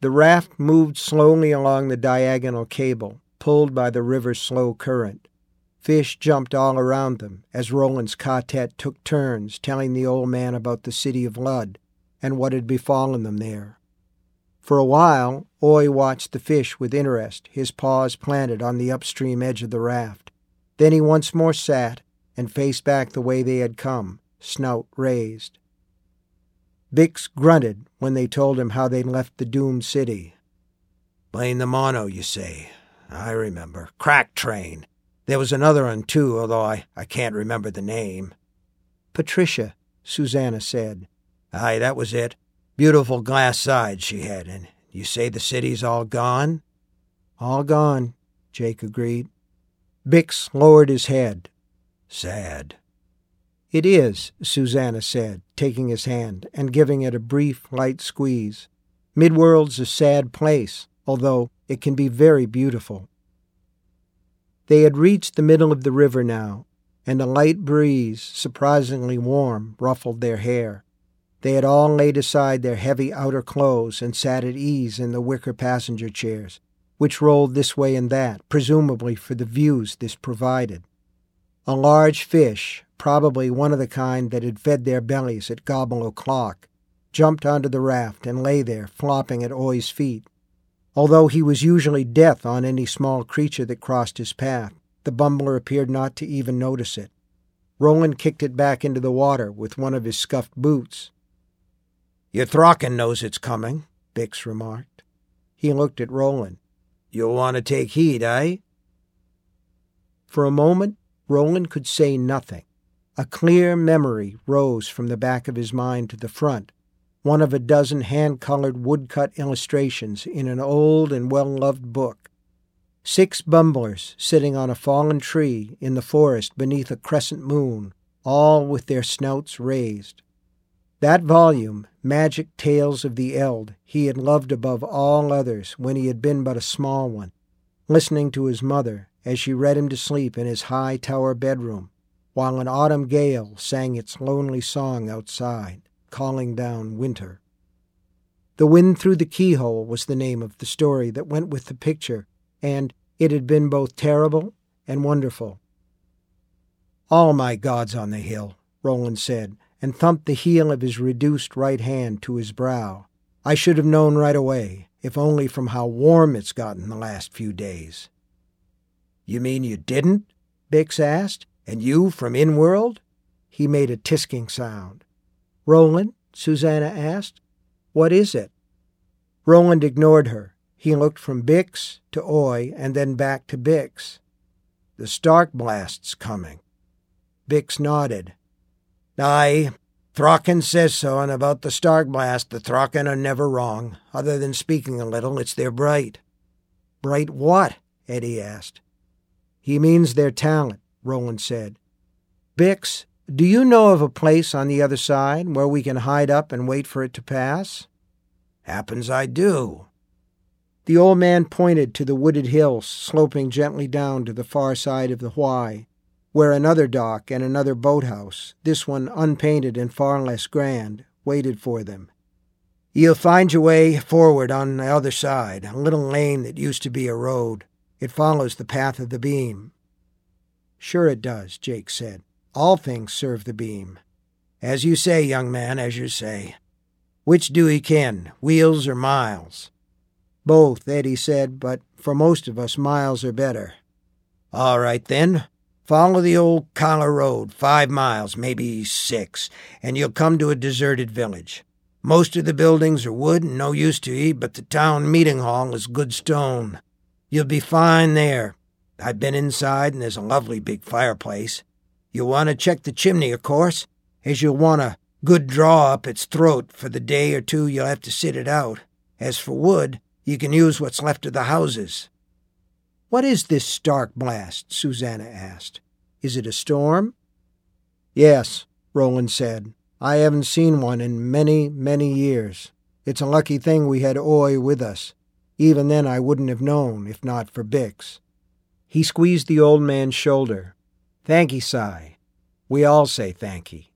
The raft moved slowly along the diagonal cable, pulled by the river's slow current. Fish jumped all around them as Roland's quartet took turns telling the old man about the city of Lud and what had befallen them there. For a while, Oy watched the fish with interest, his paws planted on the upstream edge of the raft. Then he once more sat and faced back the way they had come, snout raised. Bix grunted when they told him how they'd left the doomed city. "Blame the mono, you say. I remember. Crack train. There was another one, too, although I can't remember the name." "Patricia," Susanna said. "Aye, that was it. Beautiful glass sides she had, and you say the city's all gone?" "All gone," Jake agreed. Bix lowered his head. "Sad." "It is," Susanna said, taking his hand and giving it a brief, light squeeze. "Midworld's a sad place, although it can be very beautiful." They had reached the middle of the river now, and a light breeze, surprisingly warm, ruffled their hair. They had all laid aside their heavy outer clothes and sat at ease in the wicker passenger chairs, which rolled this way and that, presumably for the views this provided. A large fish, probably one of the kind that had fed their bellies at Gobble O'Clock, jumped onto the raft and lay there, flopping at Oy's feet. Although he was usually death on any small creature that crossed his path, the bumbler appeared not to even notice it. Roland kicked it back into the water with one of his scuffed boots. "Your Throckin knows it's coming," Bix remarked. He looked at Roland. "You'll want to take heed, eh?" For a moment, Roland could say nothing. A clear memory rose from the back of his mind to the front, one of a dozen hand-colored woodcut illustrations in an old and well-loved book. 6 bumblers sitting on a fallen tree in the forest beneath a crescent moon, all with their snouts raised. That volume, Magic Tales of the Eld, he had loved above all others when he had been but a small one, listening to his mother as she read him to sleep in his high tower bedroom, while an autumn gale sang its lonely song outside, calling down winter. The Wind Through the Keyhole was the name of the story that went with the picture, and it had been both terrible and wonderful. "All my God's on the hill," Roland said, and thumped the heel of his reduced right hand to his brow. "I should have known right away, if only from how warm it's gotten the last few days." "You mean you didn't?" Bix asked. "And you from Inworld?" He made a tisking sound. "Roland," Susanna asked, "what is it?" Roland ignored her. He looked from Bix to Oy and then back to Bix. "The Stark Blast's coming." Bix nodded. "Aye, Throckin says so, and about the Stark Blast, the Throckin are never wrong. Other than speaking a little, it's their bright." "Bright what?" Eddie asked. "He means their talent," Roland said. "Bix, do you know of a place on the other side where we can hide up and wait for it to pass?" "Happens I do." The old man pointed to the wooded hills sloping gently down to the far side of the Wye, where another dock and another boathouse, this one unpainted and far less grand, waited for them. "You'll find your way forward on the other side, a little lane that used to be a road. It follows the path of the beam." "Sure it does," Jake said. "All things serve the beam." "As you say, young man, as you say. Which do he ken, wheels or miles?" "Both," Eddie said, "but for most of us, miles are better." "All right, then. Follow the old Kala Road, 5 miles, maybe 6, and you'll come to a deserted village. Most of the buildings are wood and no use to ye, but the town meeting hall is good stone. You'll be fine there. I've been inside, and there's a lovely big fireplace. You'll want to check the chimney, of course, as you'll want a good draw up its throat for the day or two you'll have to sit it out. As for wood, you can use what's left of the houses." "What is this Stark Blast?" Susanna asked. "Is it a storm?" "Yes," Roland said. "I haven't seen one in many, many years. It's a lucky thing we had Oy with us. Even then I wouldn't have known, if not for Bix." He squeezed the old man's shoulder. "Thanky, Si. We all say thanky."